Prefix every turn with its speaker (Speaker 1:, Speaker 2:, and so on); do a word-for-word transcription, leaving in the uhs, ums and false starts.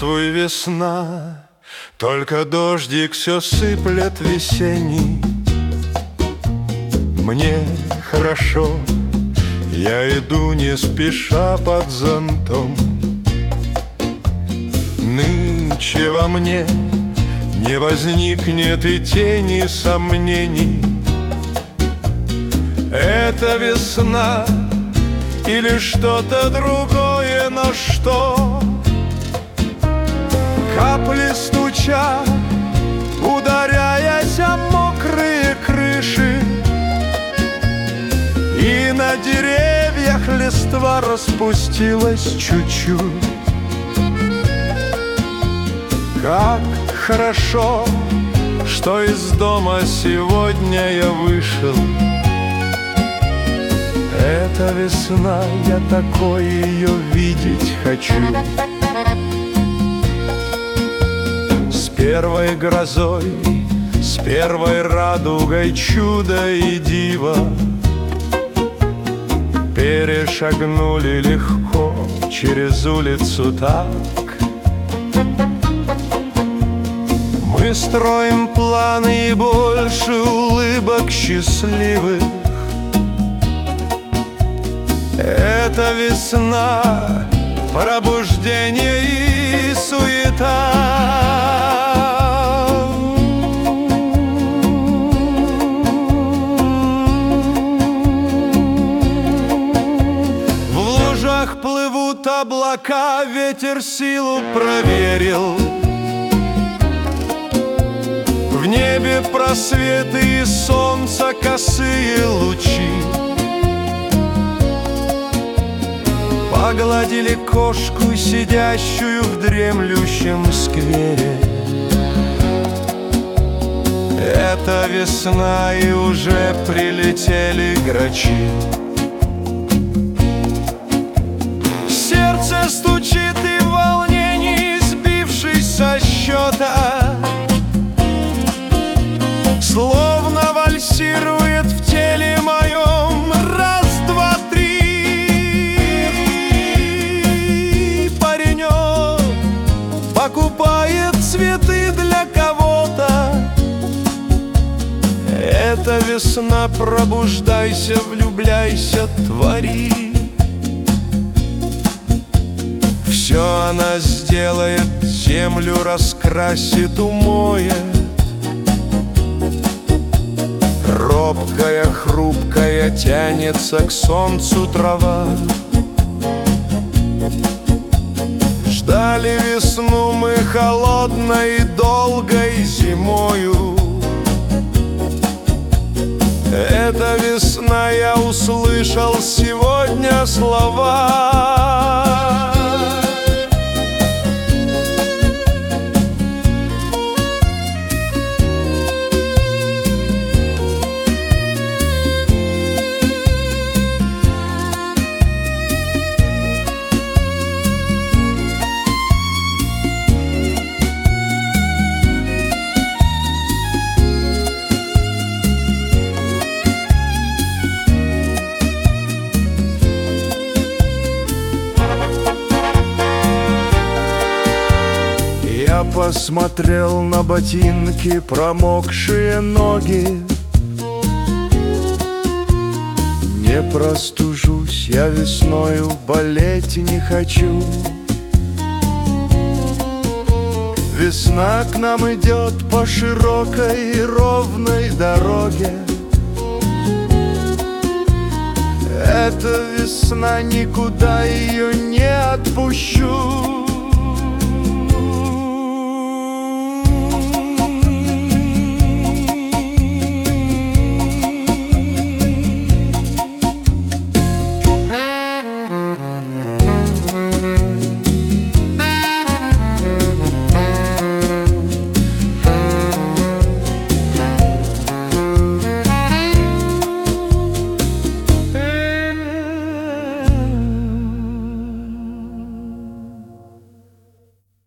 Speaker 1: Здравствуй, весна, только дождик все сыплет весенний. Мне хорошо, я иду не спеша под зонтом. Нынче во мне не возникнет и тени сомнений. Это весна или что-то другое, но что? Капли стучат, ударяясь о мокрые крыши, и на деревьях листва распустилась чуть-чуть. Как хорошо, что из дома сегодня я вышел. Это весна, я такой ее видеть хочу. С первой грозой, с первой радугой чудо и диво перешагнули легко через улицу так. Мы строим планы и больше улыбок счастливых. Это весна, пробуждение и суета. В лужах плывут облака, ветер силу проверил. В небе просветы и солнца косые лучи. Погладили кошку, сидящую в дремлющем сквере. Это весна, и уже прилетели грачи. Сердце стучит и в волнении, сбившись со счета, словно вальсирует в теле моем. Раз, два, три. Паренек покупает цветы для кого-то. Это весна, пробуждайся, влюбляйся, твори. Все она сделает, землю раскрасит, умоет. Робкая, хрупкая, тянется к солнцу трава. Ждали весну мы холодной, долгой зимою. Это весна, я услышал сегодня слова. Я посмотрел на ботинки, промокшие ноги. Не простужусь, я весною болеть не хочу. Весна к нам идет по широкой и ровной дороге. Эта весна, никуда ее не отпущу.